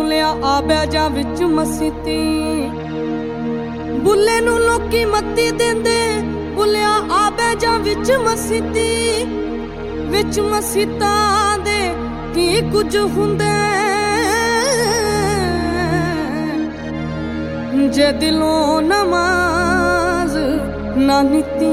बुलिया आबे जा विच मसीती बुले नू लोकी मत्ती देंदे बुलिया आबे जा विच मसीती विच मसीता दे की कुछ हुंदे जे दिलों नमाज ना नीती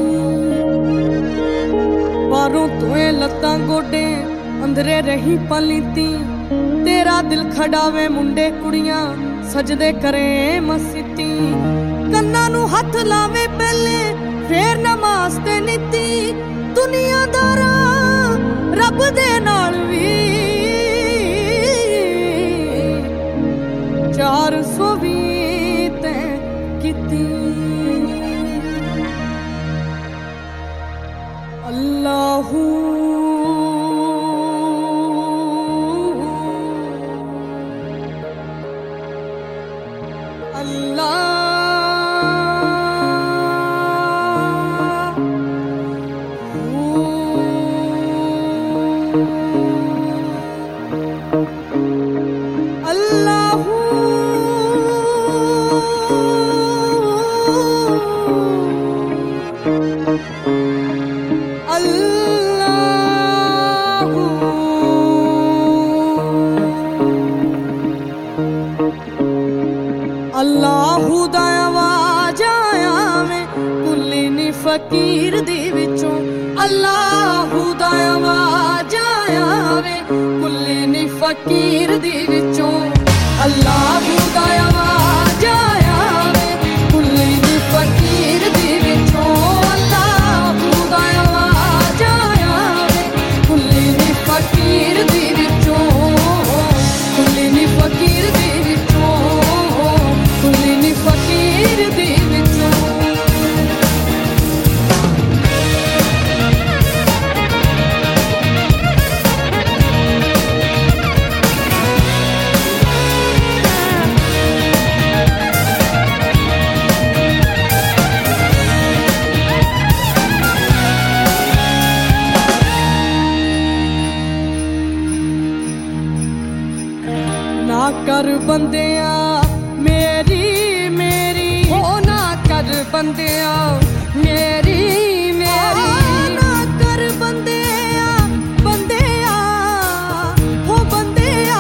बारों तोए लत्तां गोडे अंदरे रही पलीती तेरा दिल खड़ावे मुंडे कुड़ियां सजदे करे मसीती कन्ना नू हथ लावे पहले फिर नमाज ते नीती दुनियादारा रब दे नाल वी 420 ते कीती अल्लाहू अल्लाहू दा आवाज आया में कुल्ली नी फकीर दी विचों अल्लाहू दा आवाज आया में कुल्ली नी फकीर दी विचों अल्लाहू दा आवाज आया में कुल्ली नी फकीर दी विचों अल्लाहू दा आवाज आया में कुल्ली नी फकीर दी विचों कुल्ली नी फकीर दी विचों कुल्ली नी फकीर दी विचों ना कर बंदिया मेरी मेरी हो ना कर बंदिया मेरी मेरी ना कर बंदिया बंदिया हो बंदिया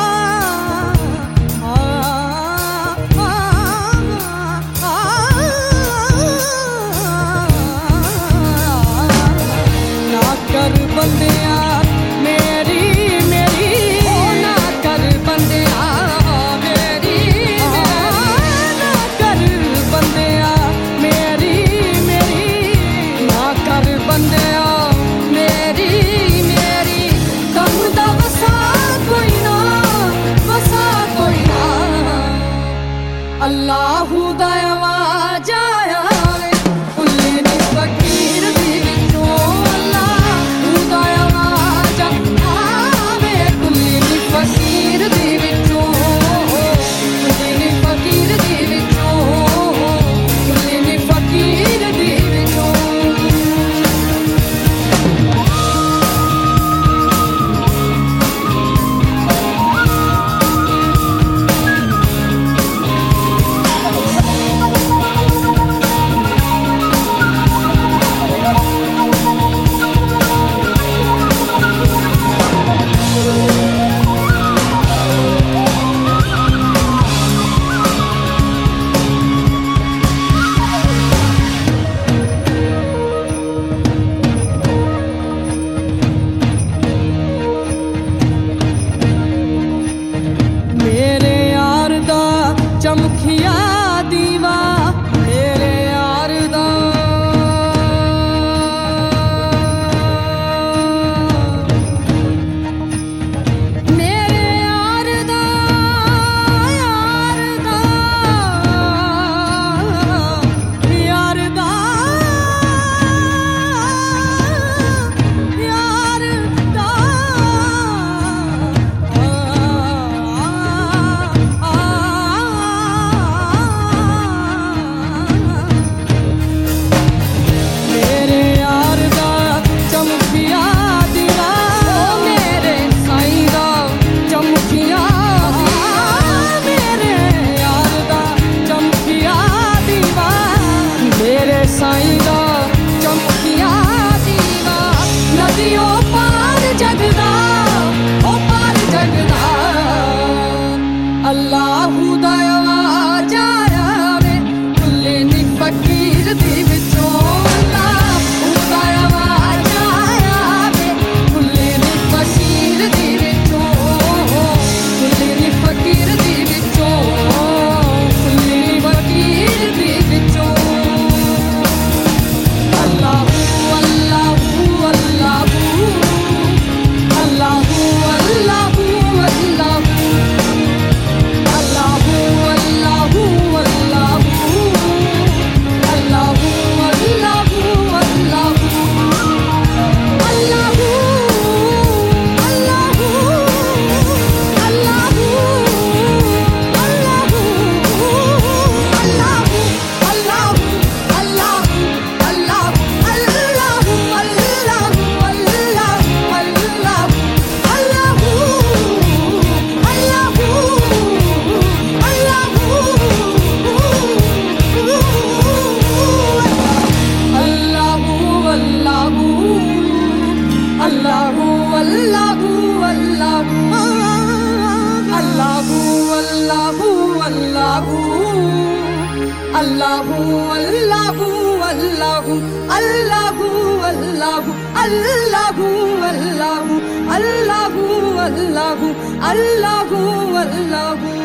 ना कर बंदिया मेरी मेरी हो ना कर बंदिया अल्लाहू दा आवाज आया वे कुल्ली नी फकीर दी विचों अल्लाहू दा आवाज आवे कुल्ली नी फकीर दी विचों कुल्ली नी फकीर दी विचों कुल्ली नी फकीर दी विचों अल्लाहू दा आवाज़ आया वे कुल्ले नी फकीर दी विचों अल्लाहू दा आवाज़ आया वे कुल्ले नी फकीर दी विचों कुल्ले नी फकीर दी विचों कुल्ले नी फकीर दी विचों Allahu Allahu Allahu Allahu Allahu Allahu Allahu Allahu Allahu Allahu Allahu Allahu Allahu Allahu Allahu Allahu Allahu